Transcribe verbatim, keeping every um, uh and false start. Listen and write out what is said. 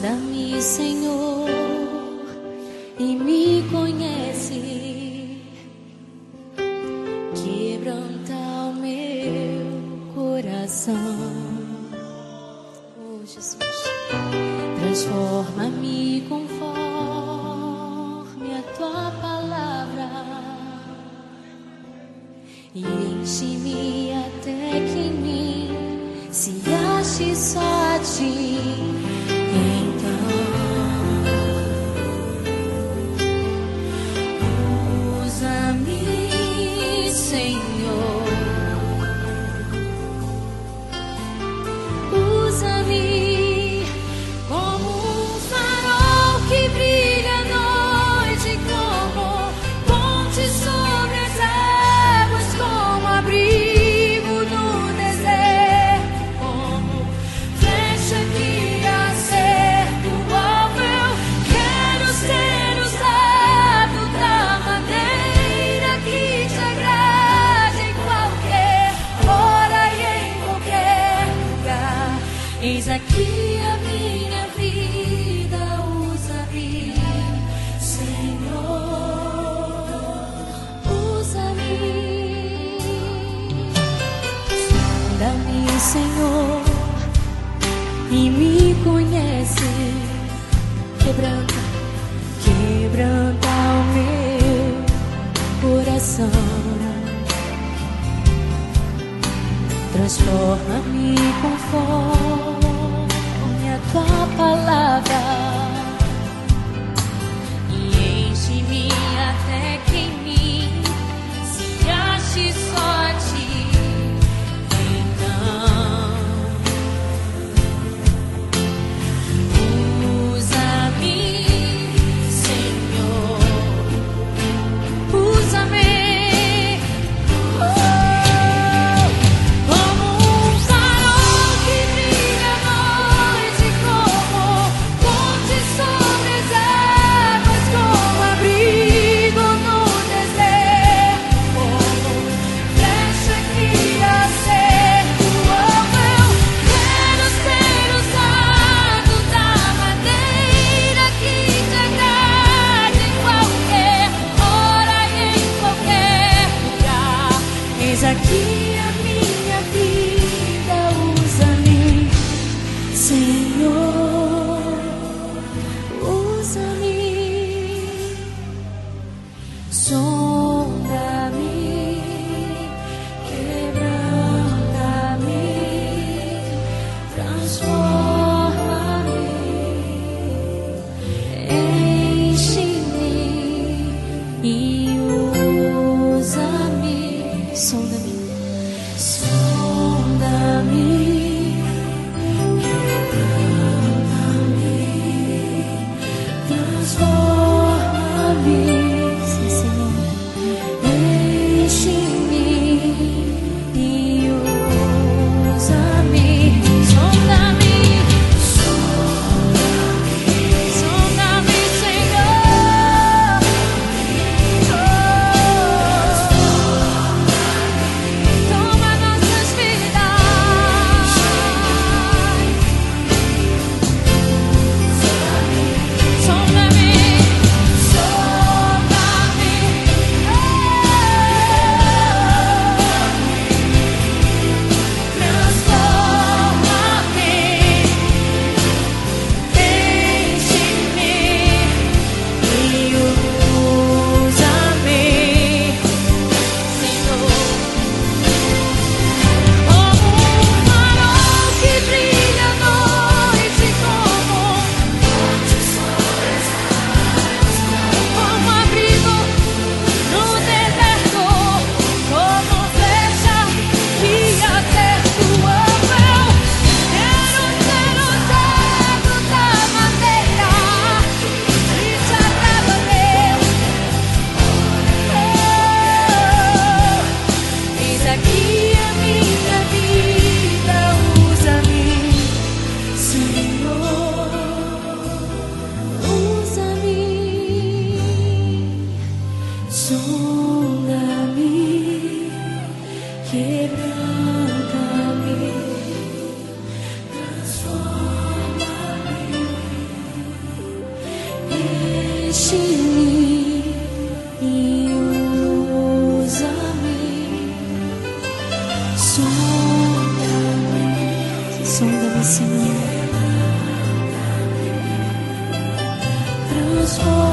Sonda-me, Senhor, e me conhece. Quebranta o meu coração. Oh, Jesus. Transforma-me conforme a tua palavra e enche-me até que em mim se ache só a ti. Então usa-me, Senhor, usa-me como um farol que brilha à noite, como ponte sobre as águas, como abrigo no deserto, como flecha que acerta o alvo. Eu quero ser usado da maneira que te agrade, em qualquer hora e em qualquer lugar. Eis aqui a minha vida, usa-me, Senhor, usa-me. Sonda-me, Senhor, e me conhece. Quebranta, quebranta o meu coração. Transforma-me conforme a tua palavra e enche-me até que em mim se ache só a ti. Então usa-me, Senhor, usa-me. Como um farol que brilha à noite, como ponte sobre as águas, como abrigo no deserto, como Sonda-me, Senhor. Transforma.